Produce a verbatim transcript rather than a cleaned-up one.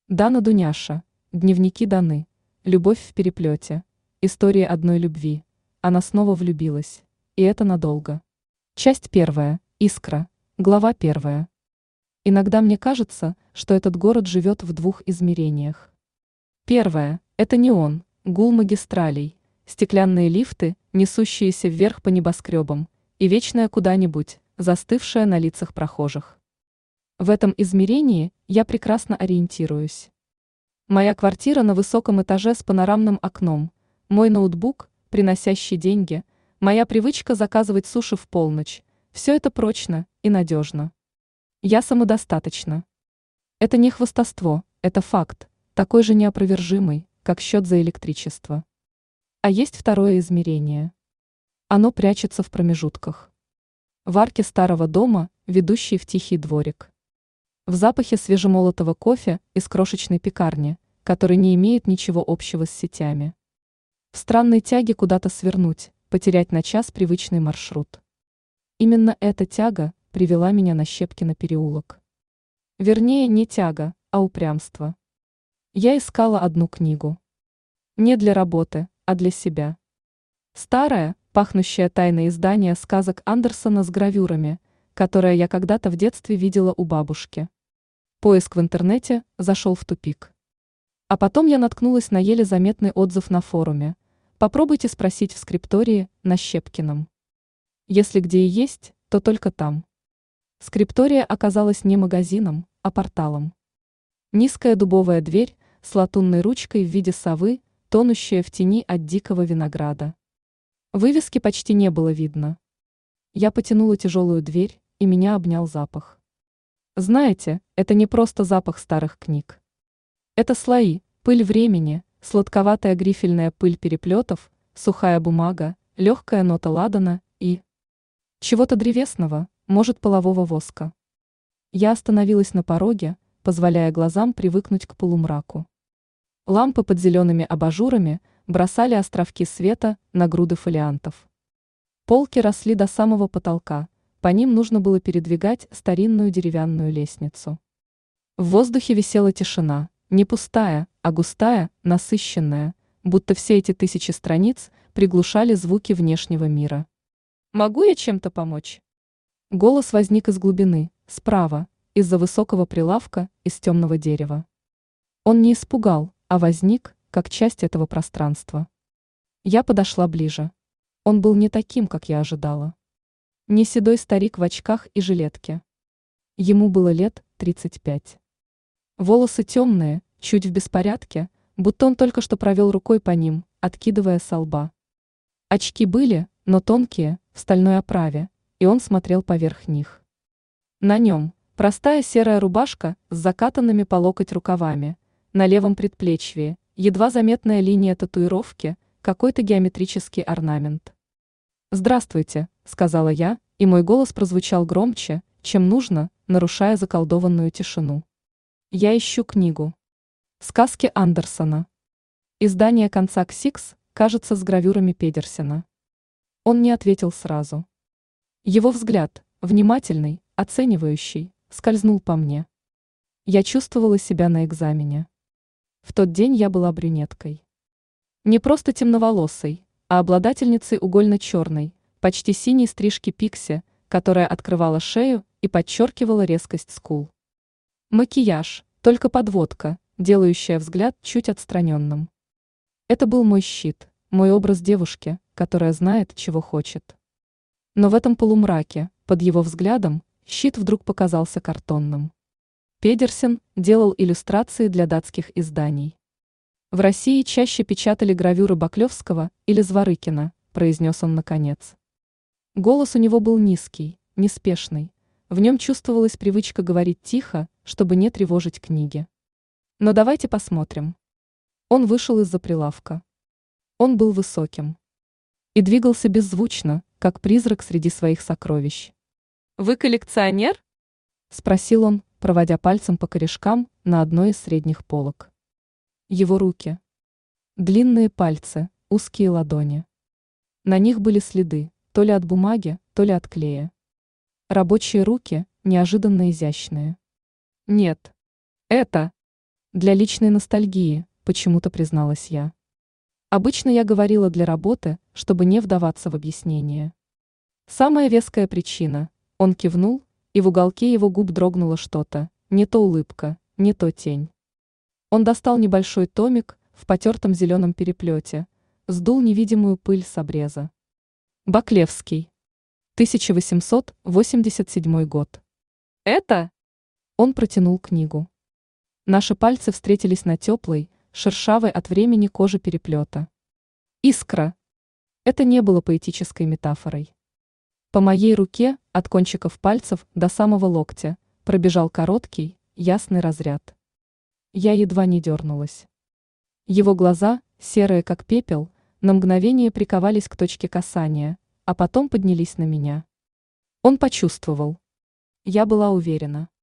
Дана Дуняша. Дневники Даны. Любовь в переплете. История одной любви. Она снова влюбилась. И это надолго. Часть первая. Искра. Глава первая. Иногда мне кажется, что этот город живет в двух измерениях. Первое – это неон, гул магистралей, стеклянные лифты, несущиеся вверх по небоскребам, и вечная куда-нибудь, застывшая на лицах прохожих. В этом измерении я прекрасно ориентируюсь. Моя квартира на высоком этаже с панорамным окном, мой ноутбук, приносящий деньги, моя привычка заказывать суши в полночь – все это прочно и надежно. Я самодостаточна. Это не хвастовство, это факт, такой же неопровержимый, как счет за электричество. А есть второе измерение. Оно прячется в промежутках. В арке старого дома, ведущей в тихий дворик. В запахе свежемолотого кофе из крошечной пекарни, который не имеет ничего общего с сетями. В странной тяге куда-то свернуть, потерять на час привычный маршрут. Именно эта тяга привела меня на Щепкино переулок. Вернее, не тяга, а упрямство. Я искала одну книгу. Не для работы, а для себя. Старое, пахнущее тайное издание сказок Андерсона с гравюрами, которое я когда-то в детстве видела у бабушки. Поиск в интернете зашел в тупик. А потом я наткнулась на еле заметный отзыв на форуме. Попробуйте спросить в скриптории на Щепкином. Если где и есть, то только там. Скриптория оказалась не магазином, а порталом. Низкая дубовая дверь с латунной ручкой в виде совы, тонущая в тени от дикого винограда. Вывески почти не было видно. Я потянула тяжелую дверь, и меня обнял запах. Знаете, это не просто запах старых книг. Это слои, пыль времени, сладковатая грифельная пыль переплетов, сухая бумага, легкая нота ладана и чего-то древесного, может, полового воска. Я остановилась на пороге, позволяя глазам привыкнуть к полумраку. Лампы под зелеными абажурами бросали островки света на груды фолиантов. Полки росли до самого потолка, по ним нужно было передвигать старинную деревянную лестницу. В воздухе висела тишина, не пустая, а густая, насыщенная, будто все эти тысячи страниц приглушали звуки внешнего мира. «Могу я чем-то помочь?» Голос возник из глубины, справа, из-за высокого прилавка из темного дерева. Он не испугал, а возник, как часть этого пространства. Я подошла ближе. Он был не таким, как я ожидала. Не седой старик в очках и жилетке. Ему было лет тридцать пять. Волосы темные, чуть в беспорядке, будто он только что провел рукой по ним, откидывая со лба. Очки были, но тонкие, в стальной оправе, и он смотрел поверх них. На нем простая серая рубашка с закатанными по локоть рукавами, на левом предплечье едва заметная линия татуировки, какой-то геометрический орнамент. «Здравствуйте», — сказала я, и мой голос прозвучал громче, чем нужно, нарушая заколдованную тишину. «Я ищу книгу. Сказки Андерсона. Издание конца Ксикс, кажется, с гравюрами Педерсена». Он не ответил сразу. Его взгляд, внимательный, оценивающий, скользнул по мне. Я чувствовала себя на экзамене. В тот день я была брюнеткой. Не просто темноволосой, а обладательницей угольно-черной, почти синей стрижки пикси, которая открывала шею и подчеркивала резкость скул. Макияж, только подводка, делающая взгляд чуть отстраненным. Это был мой щит, мой образ девушки, которая знает, чего хочет. Но в этом полумраке, под его взглядом, щит вдруг показался картонным. Педерсен делал иллюстрации для датских изданий. В России чаще печатали гравюры Баклевского или Зворыкина, произнес он наконец. Голос у него был низкий, неспешный. В нем чувствовалась привычка говорить тихо, чтобы не тревожить книги. Но давайте посмотрим. Он вышел из-за прилавка. Он был высоким. И двигался беззвучно, как призрак среди своих сокровищ. «Вы коллекционер?» – спросил он, проводя пальцем по корешкам на одной из средних полок. Его руки. Длинные пальцы, узкие ладони. На них были следы, то ли от бумаги, то ли от клея. Рабочие руки, неожиданно изящные. Нет. Это. Для личной ностальгии, почему-то призналась я. Обычно я говорила для работы, чтобы не вдаваться в объяснение. Самая веская причина. Он кивнул, и в уголке его губ дрогнуло что-то, не то улыбка, не то тень. Он достал небольшой томик в потертом зеленом переплете, сдул невидимую пыль с обреза. Баклевский. тысяча восемьсот восемьдесят седьмой год. Это? Он протянул книгу. Наши пальцы встретились на теплой, шершавой от времени коже переплета. Искра. Это не было поэтической метафорой. По моей руке, от кончиков пальцев до самого локтя, пробежал короткий, ясный разряд. Я едва не дернулась. Его глаза, серые как пепел, на мгновение приковались к точке касания, а потом поднялись на меня. Он почувствовал. Я была уверена.